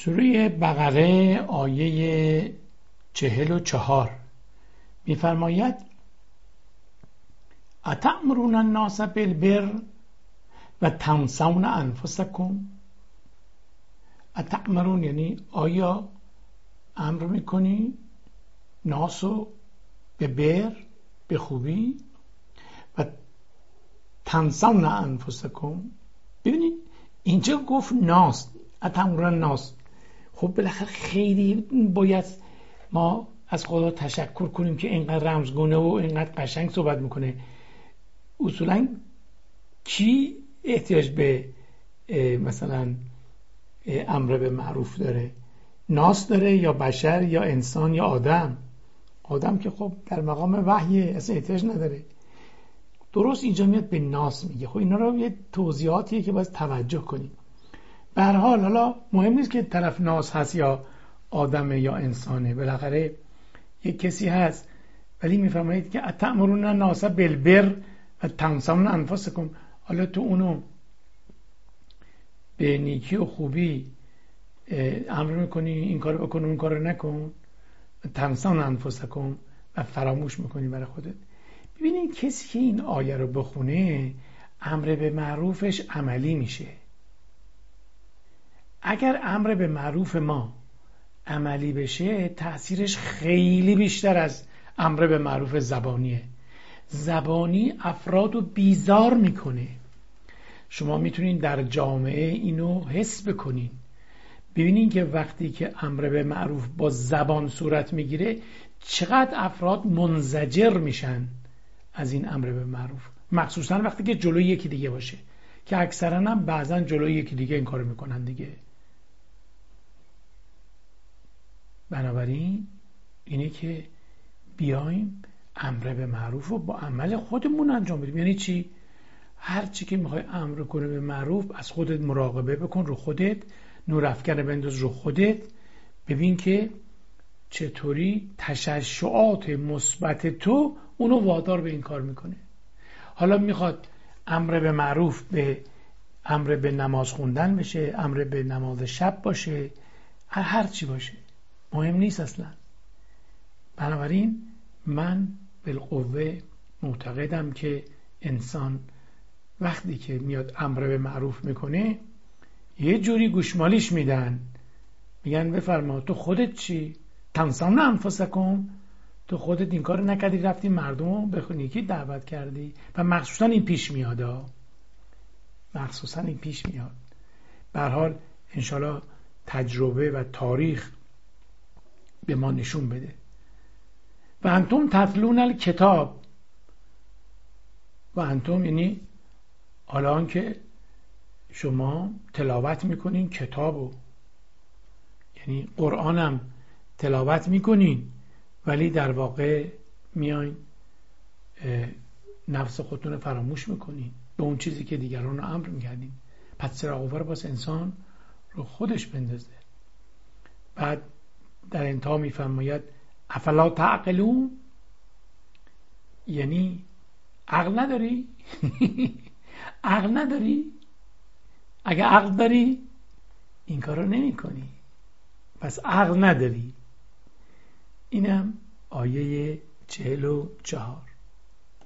سوره بقره آیه 44 می‌فرماید اتأمرون الناس بالبر و تنسون انفسکم. اتأمرون یعنی آیا امر میکنی ناسو به بر، به خوبی، و تنسون انفسکم. ببینید اینجا گفت ناس، اتأمرون الناس. خب بالاخره خیلی باید ما از خدا تشکر کنیم که اینقدر رمزگونه و اینقدر قشنگ صحبت میکنه. اصولا کی احتیاج به مثلا امر به معروف داره؟ ناس داره یا بشر یا انسان یا آدم؟ آدم که خب در مقام وحیه، اصلا احتیاج نداره. درست اینجا میاد به ناس میگه. خب اینا رو یه توضیحاتیه که باید توجه کنیم. به هر حال حالا مهم نیست که طرف ناس هست یا آدمه یا انسانه، بالاخره یک کسی هست. ولی میفرمایید که اتأمرون الناس بالبر و تنسون انفسکم. حالا تو اونو به نیکی و خوبی امر میکنی این کارو بکن اون کارو نکن، تنسون انفسکم، و فراموش میکنی برای خودت. ببینید کسی که این آیه رو بخونه امر به معروفش عملی میشه. اگر امر به معروف ما عملی بشه تأثیرش خیلی بیشتر از امر به معروف زبانیه. زبانی افراد رو بیزار میکنه. شما میتونین در جامعه اینو حس بکنین. ببینین که وقتی که امر به معروف با زبان صورت میگیره چقدر افراد منزجر میشن از این امر به معروف، مخصوصا وقتی که جلوی یکی دیگه باشه، که اکثرا هم بعضا جلوی یکی دیگه این کارو میکنن دیگه. بنابراین اینه که بیایم امر به معروف رو با عمل خودمون انجام بدیم. یعنی چی؟ هر چی که میخوای امر کنه به معروف از خودت مراقبه بکن، رو خودت نورافکن بنداز، رو خودت ببین که چطوری تشعشعات مثبت تو اونو وادار به این کار میکنه. حالا میخواد امر به معروف به امر به نماز خوندن بشه، امر به نماز شب باشه، هر چی باشه مهم نیست اصلا. بنابراین من بالقوه معتقدم که انسان وقتی که میاد امر به معروف میکنه یه جوری گوشمالیش میدن، میگن بفرما تو خودت چی؟ تنسون انفسکم، تو خودت این کار نکردی، رفتی مردمو به نیکی دعوت کردی. و مخصوصا این پیش میاد، مخصوصا این پیش میاد. به هر حال انشالله تجربه و تاریخ به ما نشون بده. و انتم تتلون الکتاب، و انتم یعنی الان که شما تلاوت میکنین کتابو، یعنی قرآنم تلاوت میکنین ولی در واقع میاین نفس خودتون رو فراموش میکنین به اون چیزی که دیگران رو امر میکردین. پس چراغ رو باز انسان رو خودش بندازه. بعد در انتها میفرماید افلا تعقلون، یعنی عقل نداری؟ عقل نداری؟ اگه عقل داری این کار رو نمی کنی، پس عقل نداری. اینم آیه 44.